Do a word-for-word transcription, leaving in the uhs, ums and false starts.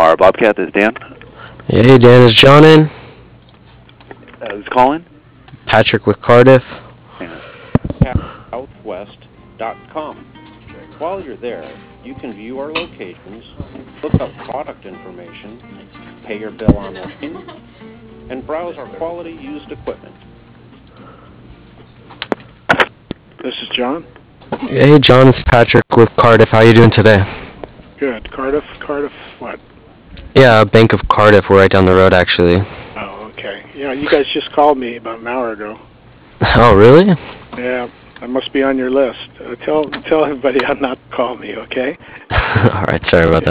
Lamar Bobcat. This is Dan. Hey, Dan, is John in? Uh, who's calling? Patrick with Cardiff. southwest dot com. While you're there, you can view our locations, look up product information, pay your bill online, and browse our quality used equipment. This is John. Hey, John, it's Patrick with Cardiff. How you doing today? Good. Cardiff? Cardiff what? Yeah, Bank of Cardiff. We're right down the road, actually. Oh, okay. Yeah, you guys just called me about an hour ago. Oh, really? Yeah, I must be on your list. Uh, tell tell everybody how not to call me, okay? All right, sorry about that.